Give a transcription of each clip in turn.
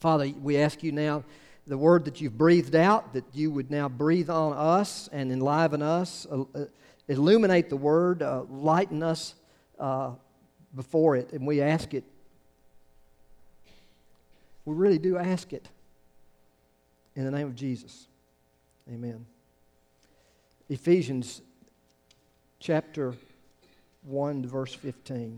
Father, we ask you now, the word that you've breathed out, that you would now breathe on us and enliven us, illuminate the word, lighten us before it, and we ask it. We really do ask it. In the name of Jesus. Amen. Ephesians chapter 1 verse 15.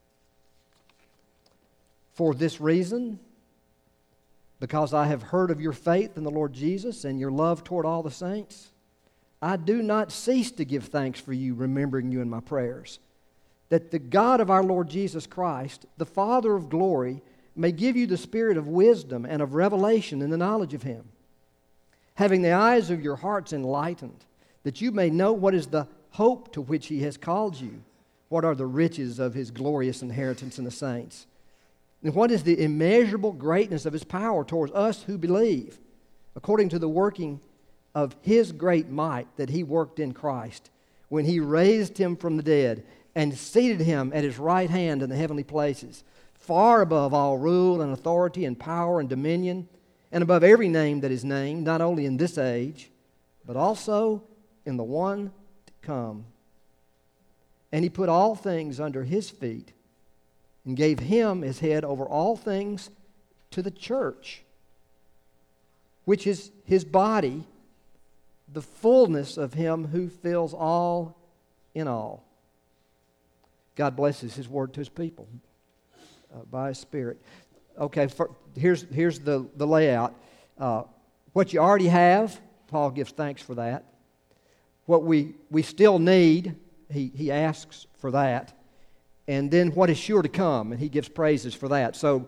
For this reason, because I have heard of your faith in the Lord Jesus and your love toward all the saints, I do not cease to give thanks for you, remembering you in my prayers, that the God of our Lord Jesus Christ, the Father of glory, may give you the spirit of wisdom and of revelation in the knowledge of him, having the eyes of your hearts enlightened, that you may know what is the hope to which he has called you, what are the riches of his glorious inheritance in the saints, and what is the immeasurable greatness of his power towards us who believe, according to the working of his great might that he worked in Christ, when he raised him from the dead and seated him at his right hand in the heavenly places, far above all rule and authority and power and dominion, and above every name that is named, not only in this age, but also in the one to come. And he put all things under his feet, and gave him as head over all things to the church, which is his body, the fullness of him who fills all in all. God blesses his word to his people by his Spirit. Okay, here's the layout. What you already have, Paul gives thanks for that. What we still need, he asks for that. And then what is sure to come, and he gives praises for that. So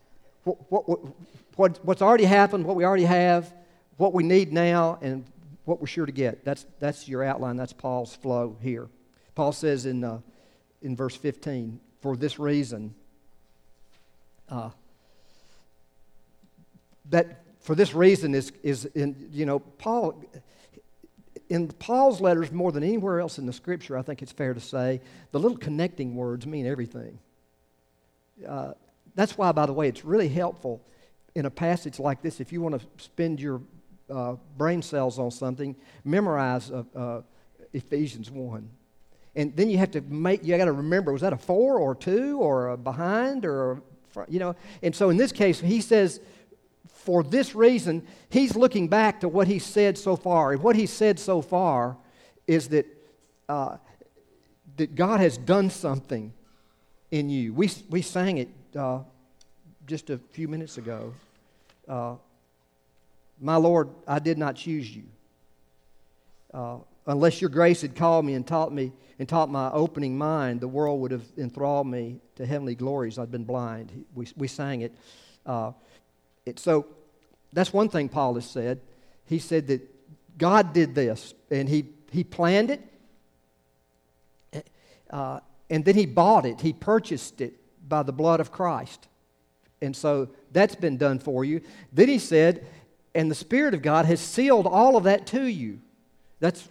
what's already happened, what we already have, what we need now, and what we're sure to get. That's your outline. That's Paul's flow here. Paul says in verse 15, for this reason, is in, Paul... In Paul's letters, more than anywhere else in the Scripture, I think it's fair to say, the little connecting words mean everything. That's why, by the way, it's really helpful in a passage like this. If you want to spend your brain cells on something, memorize Ephesians 1. And then you got to remember, was that a 4 or 2 or a behind or, And so in this case, he says, for this reason, he's looking back to what he said so far. And what he said so far is that God has done something in you. We sang it just a few minutes ago. My Lord, I did not choose you. Unless your grace had called me and taught my opening mind, the world would have enthralled me to heavenly glories. I'd been blind. We sang it. So that's one thing Paul has said. He said that God did this, and he planned it, and then he bought it. He purchased it by the blood of Christ. And so that's been done for you. Then he said, and the Spirit of God has sealed all of that to you. That's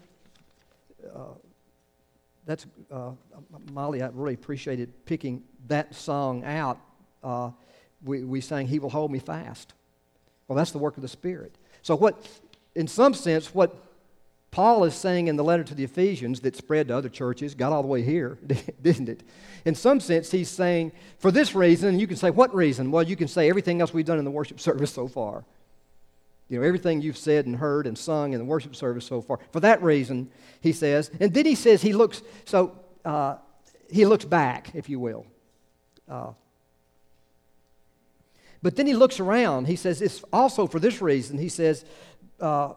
Molly, I really appreciated picking that song out. We sang, He Will Hold Me Fast. Well, that's the work of the Spirit. So in some sense, what Paul is saying in the letter to the Ephesians that spread to other churches, got all the way here, didn't it? In some sense, he's saying, for this reason, and you can say, what reason? Well, you can say everything else we've done in the worship service so far. Everything you've said and heard and sung in the worship service so far. For that reason, he says, and then he says he looks back, if you will. But then he looks around. He says, it's also for this reason. He says, by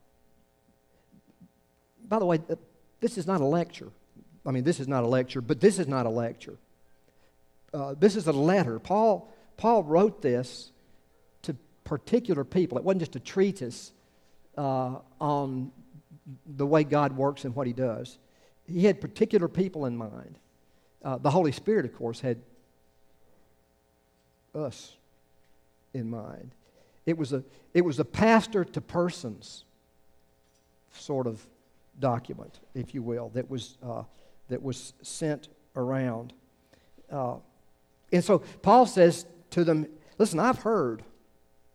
the way, this is not a lecture. I mean, this is not a lecture, but this is not a lecture. This is a letter. Paul wrote this to particular people. It wasn't just a treatise on the way God works and what he does. He had particular people in mind. The Holy Spirit, of course, had us in mind. It was a pastor to persons sort of document, if you will, that was sent around. And so Paul says to them, listen, I've heard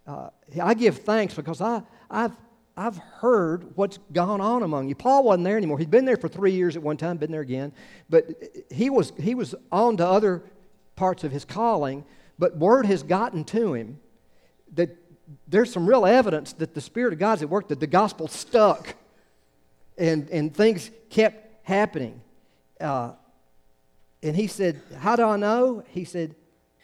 I give thanks because I've heard what's gone on among you. Paul wasn't there anymore. He'd been there for 3 years at one time, been there again. But he was on to other parts of his calling, but word has gotten to him that there's some real evidence that the Spirit of God's at work, that the gospel stuck and things kept happening. And he said, how do I know? He said,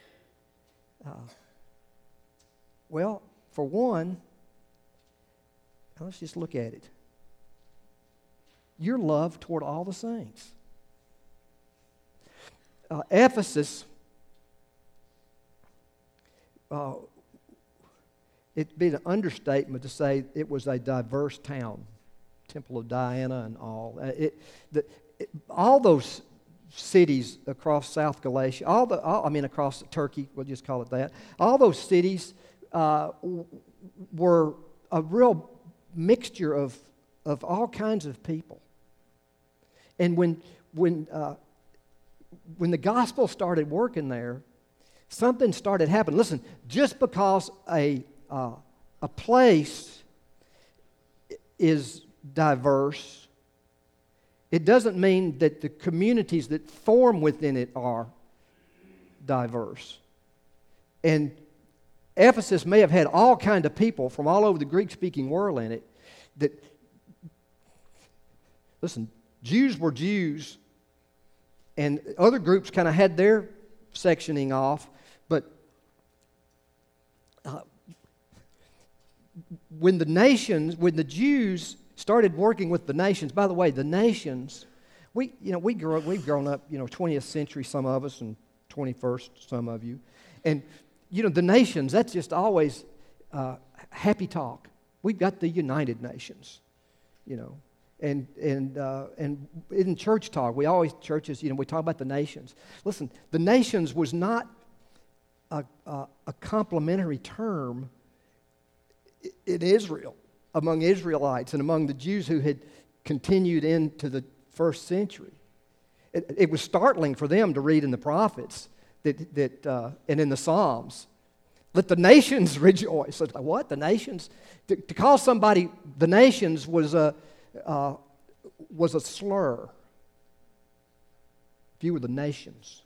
well, for one, let's just look at it. Your love toward all the saints. Ephesus, it'd be an understatement to say it was a diverse town. Temple of Diana and all. All those cities across South Galatia, across Turkey, we'll just call it that. All those cities were a real mixture of all kinds of people. And when the gospel started working there, something started happening. Listen, just because a place is diverse, it doesn't mean that the communities that form within it are diverse. And Ephesus may have had all kinds of people from all over the Greek-speaking world in it that, listen, Jews were Jews, and other groups kind of had their sectioning off, but when the Jews started working with the nations, by the way, the nations, we've grown up, 20th century, some of us, and 21st, some of you, and the nations, that's just always happy talk. We've got the United Nations, and in church talk, churches, we talk about the nations. Listen, the nations was not a complimentary term in Israel, among Israelites and among the Jews who had continued into the first century. It was startling for them to read in the prophets that and in the Psalms, let the nations rejoice. Like, what? The nations? To call somebody the nations was a slur. If you were the nations.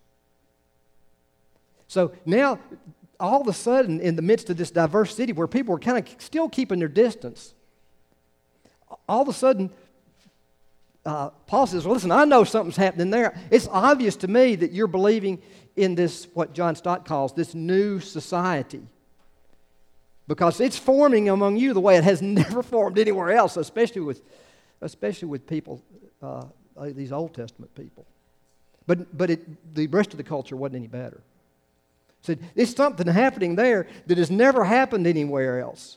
So now, all of a sudden, in the midst of this diverse city where people were kind of still keeping their distance, all of a sudden, Paul says, well, listen, I know something's happening there. It's obvious to me that you're believing in this, what John Stott calls, this new society. Because it's forming among you the way it has never formed anywhere else, especially with people, these Old Testament people. But the rest of the culture wasn't any better. So it's something happening there that has never happened anywhere else.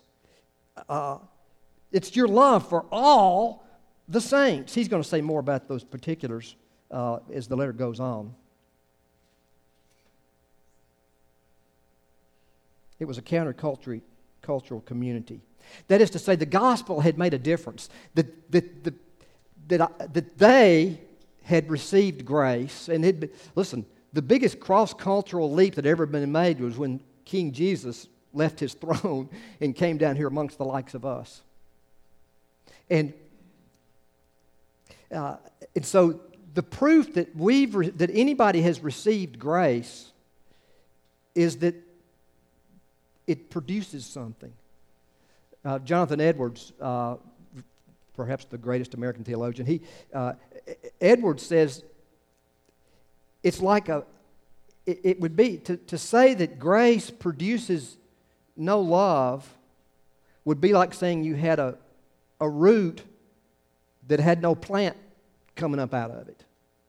It's your love for all the saints. He's going to say more about those particulars as the letter goes on. It was a countercultural community. That is to say, the gospel had made a difference. That they had received grace and listen. The biggest cross-cultural leap that ever been made was when King Jesus left his throne and came down here amongst the likes of us. And so the proof that that anybody has received grace is that it produces something. Jonathan Edwards, perhaps the greatest American theologian, Edwards says it's like it would be to say that grace produces no love would be like saying you had a root that had no plant coming up out of it.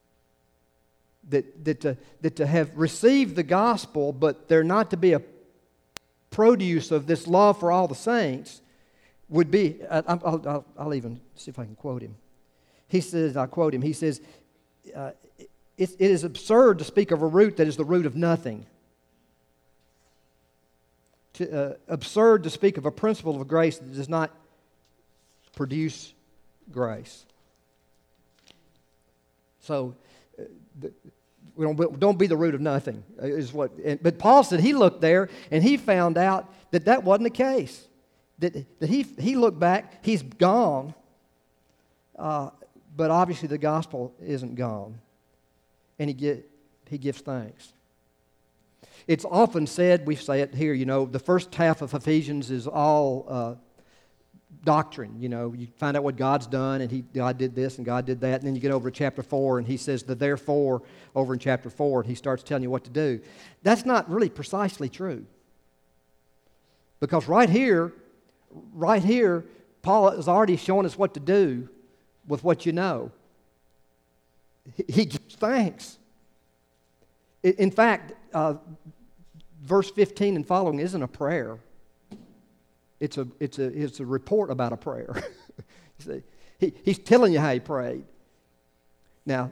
That to have received the gospel, but there not to be a produce of this love for all the saints would be, I'll even see if I can quote him. He says, I quote him, he says, it is absurd to speak of a root that is the root of nothing. Absurd to speak of a principle of grace that does not produce grace. So, Don't be the root of nothing, is what. But Paul said he looked there and he found out that wasn't the case. That he looked back, he's gone, but obviously the gospel isn't gone, and he gives thanks. It's often said, we say it here, the first half of Ephesians is all doctrine. You find out what God's done, and God did this and God did that, and then you get over to chapter 4, and he says the therefore over in chapter 4, and he starts telling you what to do. That's not really precisely true. Because right here, Paul has already shown us what to do with what you know. He gives thanks. In fact, verse 15 and following isn't a prayer. It's a report about a prayer. You see, he's telling you how he prayed. Now,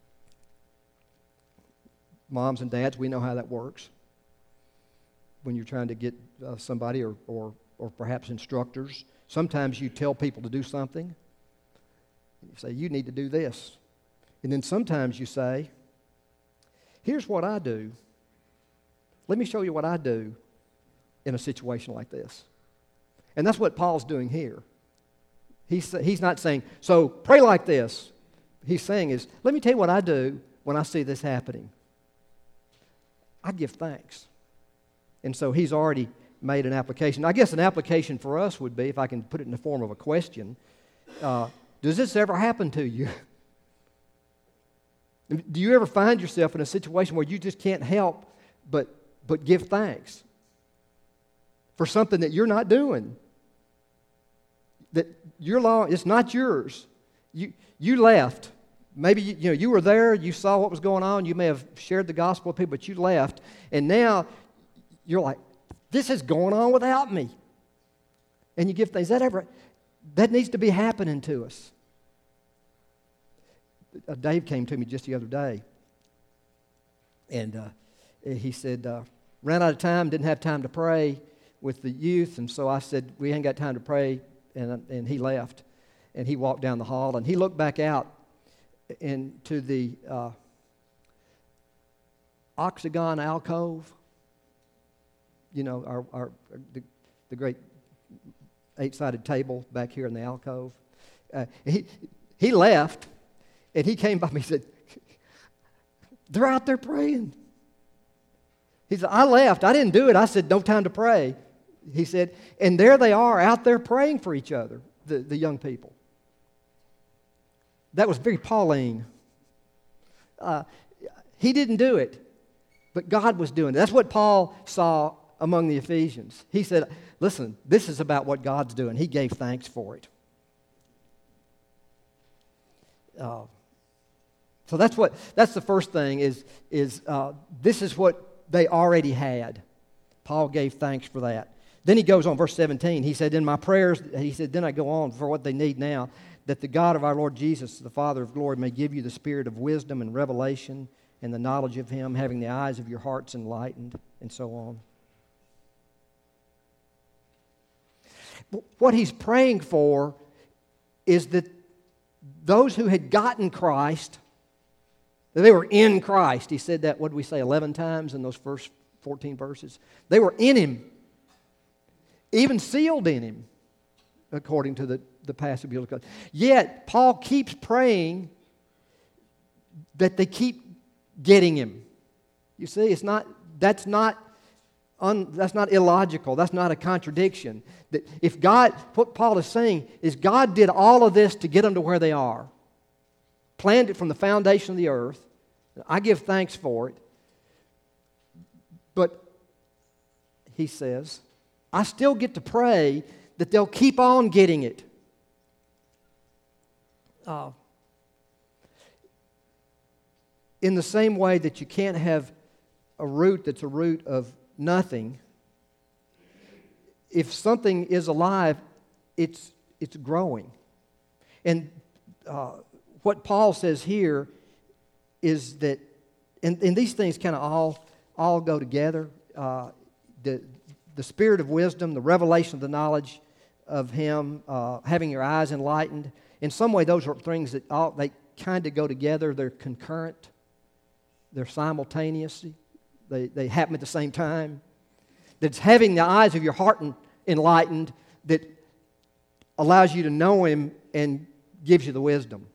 moms and dads, we know how that works. When you're trying to get somebody or perhaps instructors, sometimes you tell people to do something. You say, you need to do this. And then sometimes you say, here's what I do. Let me show you what I do in a situation like this. And that's what Paul's doing here. He's not saying, so pray like this. He's saying is, let me tell you what I do when I see this happening. I give thanks. And so he's already made an application. I guess an application for us would be, if I can put it in the form of a question, does this ever happen to you? Do you ever find yourself in a situation where you just can't help but give thanks for something that you're not doing? That it's not yours. You left. Maybe you were there, you saw what was going on, you may have shared the gospel with people, but you left, and now you're like, this is going on without me. And you give things. That needs to be happening to us. Dave came to me just the other day, and he said, ran out of time, didn't have time to pray with the youth, and so I said, we ain't got time to pray, and he left. And he walked down the hall, and he looked back out into the octagon alcove, the great 8-sided table back here in the alcove. He left, and he came by me and said, they're out there praying. He said, I left. I didn't do it. I said, no time to pray. He said, and there they are out there praying for each other, the young people. That was very Pauline. He didn't do it, but God was doing it. That's what Paul saw among the Ephesians. He said, listen, this is about what God's doing. He gave thanks for it. So that's the first thing is this is what they already had. Paul gave thanks for that. Then he goes on, verse 17. He said, in my prayers, then I go on for what they need now, that the God of our Lord Jesus, the Father of glory, may give you the spirit of wisdom and revelation and the knowledge of Him, having the eyes of your hearts enlightened, and so on. What he's praying for is that those who had gotten Christ, that they were in Christ. He said that, what did we say, 11 times in those first 14 verses? They were in Him, even sealed in Him, according to the passage. Yet, Paul keeps praying that they keep getting Him. You see, that's not illogical. That's not a contradiction. That if God, what Paul is saying is God did all of this to get them to where they are. Planned it from the foundation of the earth. I give thanks for it. But he says, I still get to pray that they'll keep on getting it. In the same way that you can't have a root that's a root of nothing, if something is alive, it's growing. And what Paul says here is that, and these things kind of all go together. The spirit of wisdom, the revelation of the knowledge of Him, having your eyes enlightened. In some way, those are things that they kind of go together. They're concurrent. they're simultaneous. They happen at the same time. That's having the eyes of your heart enlightened that allows you to know Him and gives you the wisdom.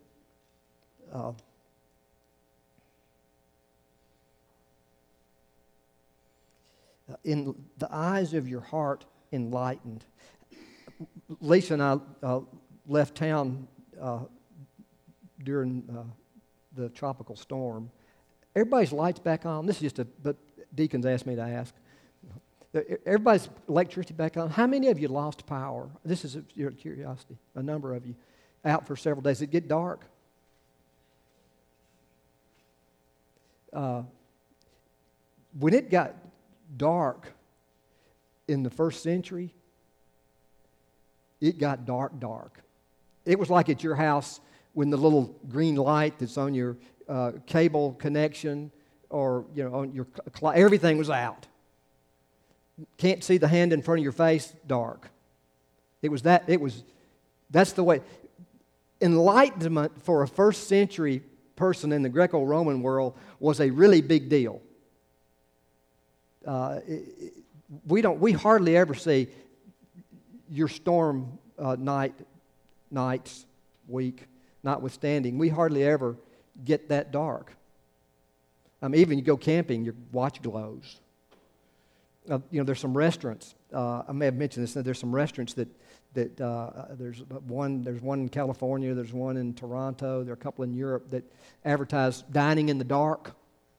In the eyes of your heart enlightened. Lisa and I left town during the tropical storm. Everybody's lights back on. This is but deacons asked me to ask. Everybody's electricity back on. How many of you lost power? This is your curiosity. A number of you out for several days. Did it get dark? When it got dark in the first century, it got dark. It was like at your house when the little green light that's on your cable connection or on your everything was out. Can't see the hand in front of your face, dark. That's the way. Enlightenment for a first century person in the Greco-Roman world was a really big deal. We hardly ever see your storm nights, week, notwithstanding. We hardly ever get that dark. Even you go camping, your watch glows. There's some restaurants. I may have mentioned this. There's some restaurants that there's one in California. There's one in Toronto. There are a couple in Europe that advertise dining in the dark.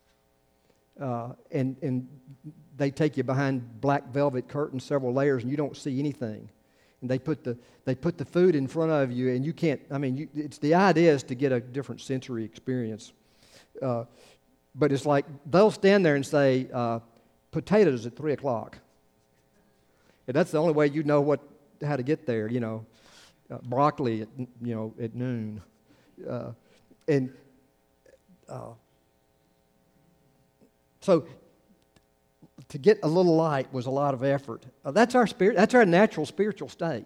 And they take you behind black velvet curtains, several layers, and you don't see anything. And they put the food in front of you, and you can't. It's the idea is to get a different sensory experience. But it's like they'll stand there and say, potatoes at 3:00. And that's the only way you know how to get there. Broccoli at noon, so to get a little light was a lot of effort. That's our spirit. That's our natural spiritual state.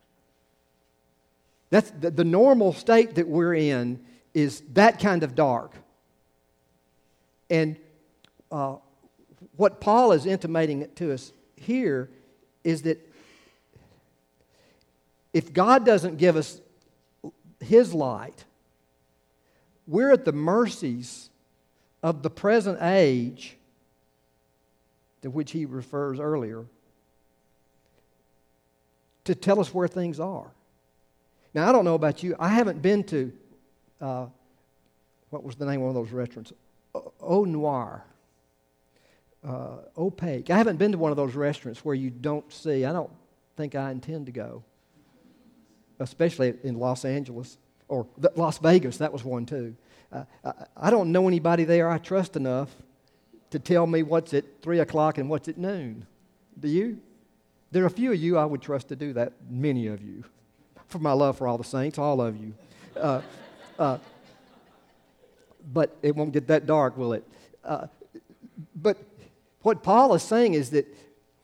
That's the normal state that we're in is that kind of dark. And what Paul is intimating to us here is that if God doesn't give us His light, we're at the mercies of the present age to which he refers earlier to tell us where things are. Now, I don't know about you. I haven't been to, what was the name of one of those restaurants? Au Noir. Opaque. I haven't been to one of those restaurants where you don't see. I don't think I intend to go, especially in Los Angeles or Las Vegas. That was one too. I don't know anybody there I trust enough to tell me what's at 3 o'clock and what's at noon. Do you? There are a few of you I would trust to do that, many of you, for my love for all the saints, all of you. But it won't get that dark, will it? But what Paul is saying is that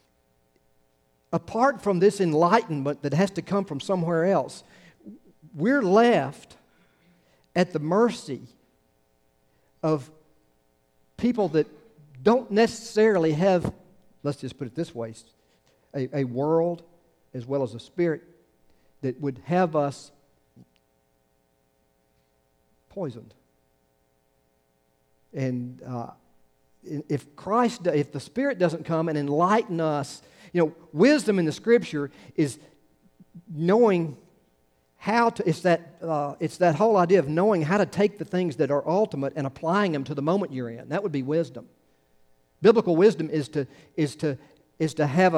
apart from this enlightenment that has to come from somewhere else, we're left at the mercy of people that don't necessarily have, let's just put it this way, a world as well as a spirit that would have us poisoned. And if the Spirit doesn't come and enlighten us, wisdom in the Scripture is knowing how to. It's that whole idea of knowing how to take the things that are ultimate and applying them to the moment you're in. That would be wisdom. Biblical wisdom is to have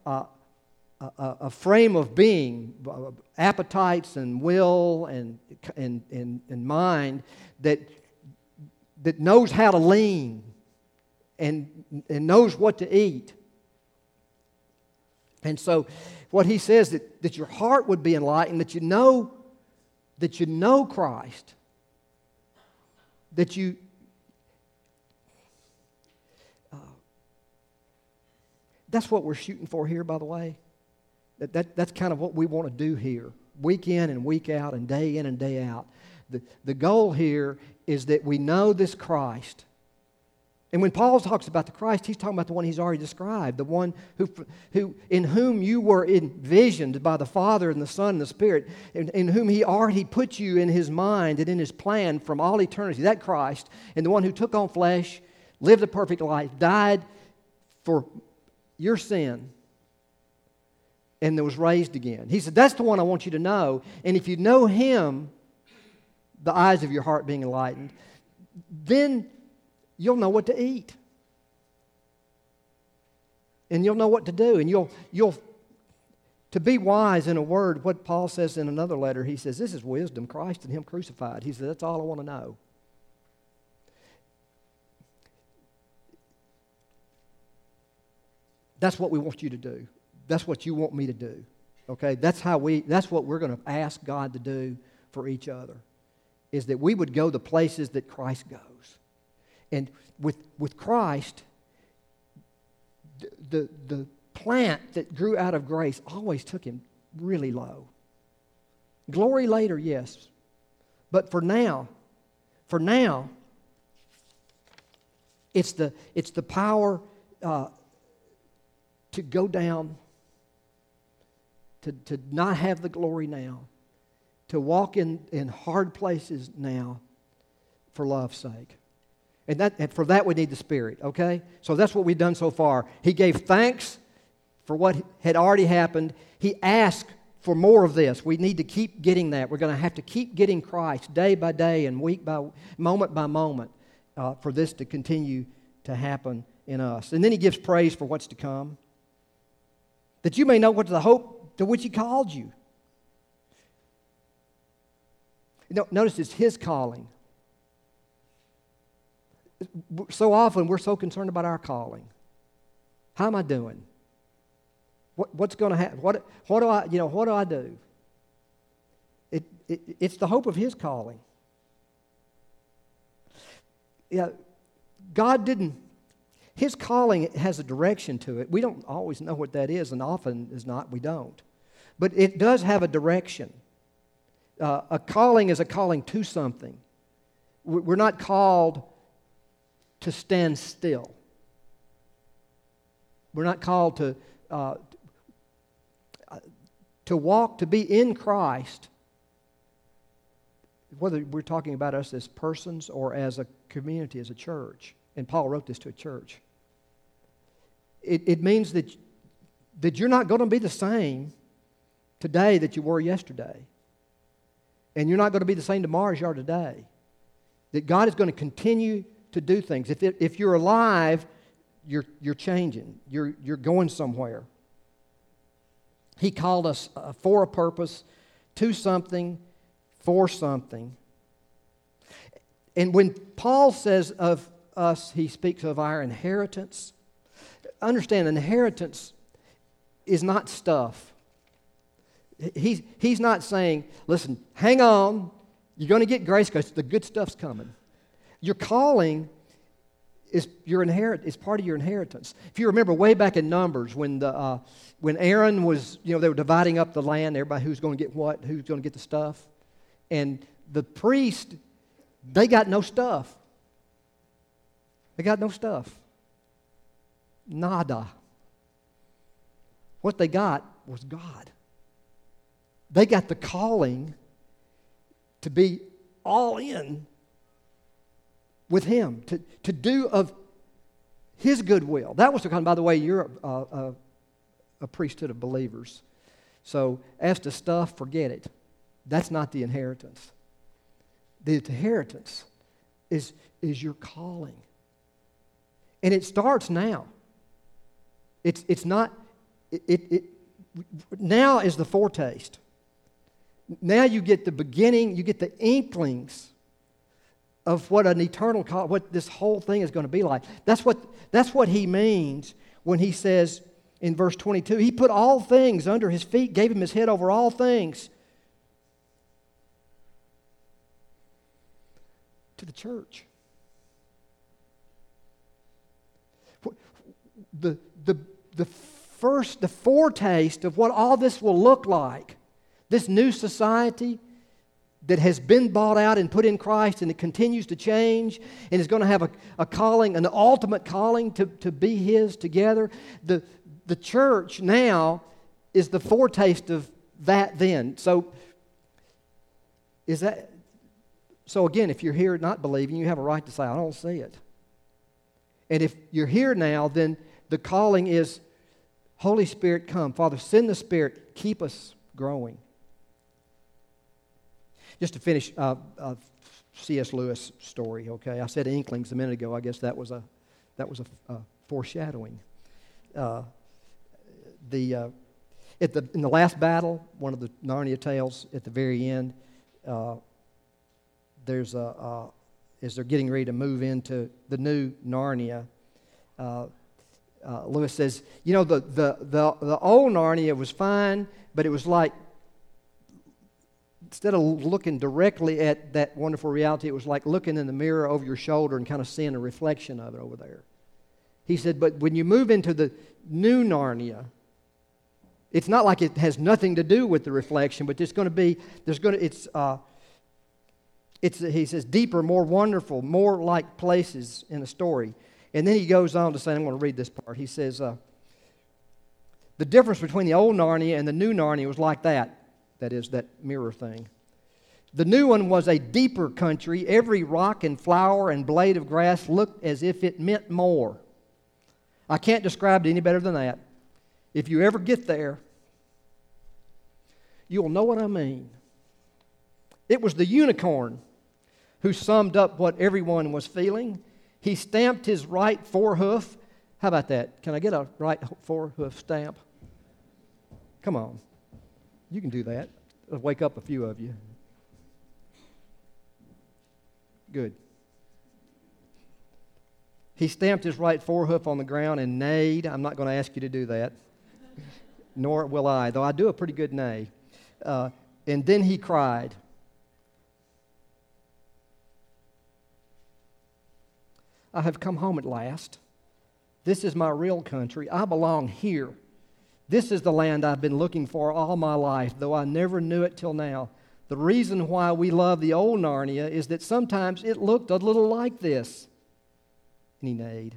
a frame of being, appetites and will and mind that knows how to lean and knows what to eat. And so what he says that your heart would be enlightened, that you know Christ, that you that's what we're shooting for here, by the way. That's kind of what we want to do here, week in and week out and day in and day out. The goal here is that we know this Christ And when Paul talks about the Christ, he's talking about the one he's already described, the one who in whom you were envisioned by the Father and the Son and the Spirit, in whom he already put you in his mind and in his plan from all eternity, that Christ, and the one who took on flesh, lived a perfect life, died for your sin, and was raised again. He said, that's the one I want you to know. And if you know him, the eyes of your heart being enlightened, then you'll know what to eat. And you'll know what to do. And you'll to be wise, in a word, what Paul says in another letter, he says, this is wisdom, Christ and him crucified. He said, that's all I want to know. That's what we want you to do. That's what you want me to do. Okay? That's what we're going to ask God to do for each other, is that we would go the places that Christ goes. And with Christ, the plant that grew out of grace always took him really low. Glory later, yes. But for now, it's the power to go down, to not have the glory now, to walk in hard places now for love's sake. And for that we need the Spirit, okay? So that's what we've done so far. He gave thanks for what had already happened. He asked for more of this. We need to keep getting that. We're going to have to keep getting Christ day by day and week by moment for this to continue to happen in us. And then he gives praise for what's to come, that you may know what the hope to which he called you. Notice it's his calling. So often we're so concerned about our calling. How am I doing? What's going to happen? What do I do? It's the hope of his calling. Yeah, God didn't. His calling has a direction to it. We don't always know what that is, and often is not. We don't, but it does have a direction. A calling is a calling to something. We're not called to stand still. We're not called to walk, to be in Christ, whether we're talking about us as persons or as a community, as a church. And Paul wrote this to a church. It means that you're not going to be the same today that you were yesterday. And you're not going to be the same tomorrow as you are today. That God is going to continue to do things. If you're alive, you're changing. You're going somewhere. He called us for a purpose, to something, for something. And when Paul says of us, he speaks of our inheritance. Understand, inheritance is not stuff. He's not saying, listen, hang on, you're going to get grace because the good stuff's coming. Your calling is part of your inheritance. If you remember way back in Numbers when Aaron was, they were dividing up the land, everybody who's going to get what, who's going to get the stuff. And the priest, they got no stuff. They got no stuff. Nada. What they got was God. They got the calling to be all in with him, to do of his goodwill. That was the kind, by the way, you're a priesthood of believers. So as to stuff, forget it. That's not the inheritance. The inheritance is your calling. And it starts now. It's not, now is the foretaste. Now you get the beginning, you get the inklings of what an eternal call, what this whole thing is going to be like. That's what he means when he says in verse 22, he put all things under his feet, gave him his head over all things to the church. The foretaste of what all this will look like, this new society, that has been bought out and put in Christ, and it continues to change, and is going to have a calling, an ultimate calling to be His together. The church now is the foretaste of that then. So again, if you're here not believing, you have a right to say, I don't see it. And if you're here now, then the calling is, Holy Spirit, come. Father, send the Spirit. Keep us growing. Just to finish, C.S. Lewis story, okay? I said inklings a minute ago. I guess that was a foreshadowing. In the last battle, one of the Narnia tales at the very end, as they're getting ready to move into the new Narnia, Lewis says, you know, the old Narnia was fine, but it was like, instead of looking directly at that wonderful reality, it was like looking in the mirror over your shoulder and kind of seeing a reflection of it over there. He said, but when you move into the new Narnia, it's not like it has nothing to do with the reflection, but he says, deeper, more wonderful, more like places in the story. And then he goes on to say, I'm going to read this part. He says, the difference between the old Narnia and the new Narnia was like that. That is, that mirror thing. The new one was a deeper country. Every rock and flower and blade of grass looked as if it meant more. I can't describe it any better than that. If you ever get there, you'll know what I mean. It was the unicorn who summed up what everyone was feeling. He stamped his right forehoof. How about that? Can I get a right forehoof stamp? Come on. You can do that. It'll wake up a few of you. Good. He stamped his right forehoof on the ground and neighed. I'm not going to ask you to do that. Nor will I, though I do a pretty good neigh. And then he cried, I have come home at last. This is my real country. I belong here. This is the land I've been looking for all my life, though I never knew it till now. The reason why we love the old Narnia is that sometimes it looked a little like this. And he neighed.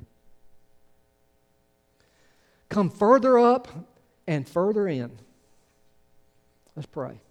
Come further up and further in. Let's pray.